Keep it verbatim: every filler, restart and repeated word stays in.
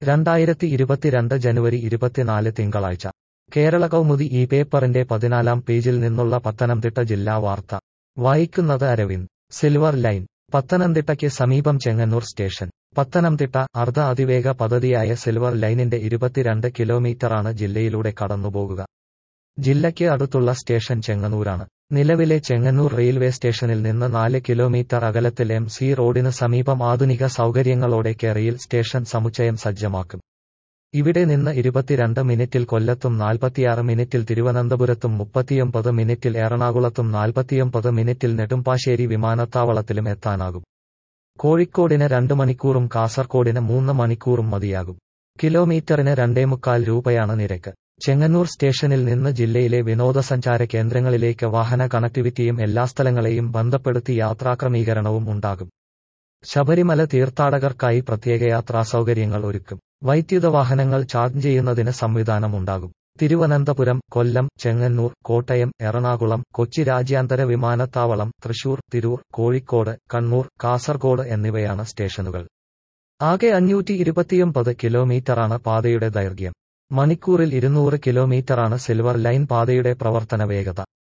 രണ്ടായിരത്തി ഇരുപത്തിരണ്ട് ജനുവരി ഇരുപത്തിനാല് തിങ്കളാഴ്ച കേരള കൗമുദി ഈ പേപ്പറിന്റെ പതിനാലാം പേജിൽ നിന്നുള്ള പത്തനംതിട്ട ജില്ലാ വാർത്ത വായിക്കുന്നത് അരവിന്ദ്. സിൽവർ ലൈൻ പത്തനംതിട്ടയ്ക്ക് സമീപം ചെങ്ങന്നൂർ സ്റ്റേഷൻ. പത്തനംതിട്ട അർദ്ധ അതിവേഗ പദ്ധതിയായ സിൽവർ ലൈനിന്റെ ഇരുപത്തിരണ്ട് കിലോമീറ്ററാണ് ജില്ലയിലൂടെ കടന്നുപോകുക. ജില്ലയ്ക്ക് അടുത്തുള്ള സ്റ്റേഷൻ ചെങ്ങന്നൂരാണ്. നിലവിലെ ചെങ്ങന്നൂർ റെയിൽവേ സ്റ്റേഷനിൽ നിന്ന് നാല് കിലോമീറ്റർ അകലത്തിൽ എം സി റോഡിന് സമീപം ആധുനിക സൗകര്യങ്ങളോടെ കെറയിൽ സ്റ്റേഷൻ സമുച്ചയം സജ്ജമാക്കും. ഇവിടെ നിന്ന് ഇരുപത്തിരണ്ട് മിനിറ്റിൽ കൊല്ലത്തും നാൽപ്പത്തിയാറ് മിനിറ്റിൽ തിരുവനന്തപുരത്തും മുപ്പത്തിയൊമ്പത് മിനിറ്റിൽ എറണാകുളത്തും നാൽപ്പത്തിയൊമ്പത് മിനിറ്റിൽ നെടുമ്പാശ്ശേരി വിമാനത്താവളത്തിലും എത്താനാകും. കോഴിക്കോടിന് രണ്ട് മണിക്കൂറും കാസർകോടിന് മൂന്ന് മണിക്കൂറും മതിയാകും. കിലോമീറ്ററിന് രണ്ടേമുക്കാൽ രൂപയാണ് നിരക്ക്. ചെങ്ങന്നൂർ സ്റ്റേഷനിൽ നിന്ന് ജില്ലയിലെ വിനോദസഞ്ചാര കേന്ദ്രങ്ങളിലേക്ക് വാഹന കണക്ടിവിറ്റിയും എല്ലാ സ്ഥലങ്ങളെയും ബന്ധപ്പെടുത്തി യാത്രാക്രമീകരണവും ഉണ്ടാകും. ശബരിമല തീർത്ഥാടകർക്കായി പ്രത്യേക യാത്രാ സൗകര്യങ്ങൾ ഒരുക്കും. വൈദ്യുത വാഹനങ്ങൾ ചാർജ് ചെയ്യുന്നതിന് സംവിധാനമുണ്ടാകും. തിരുവനന്തപുരം, കൊല്ലം, ചെങ്ങന്നൂർ, കോട്ടയം, എറണാകുളം, കൊച്ചി രാജ്യാന്തര വിമാനത്താവളം, തൃശൂർ, തിരൂർ, കോഴിക്കോട്, കണ്ണൂർ, കാസർകോട് എന്നിവയാണ് സ്റ്റേഷനുകൾ. ആകെ അഞ്ഞൂറ്റി ഇരുപത്തിയൊമ്പത് കിലോമീറ്ററാണ് പാതയുടെ ദൈർഘ്യം. മണിക്കൂറിൽ ഇരുന്നൂറ് കിലോമീറ്ററാണ് സിൽവർ ലൈൻ പാതയുടെ പ്രവർത്തന വേഗത.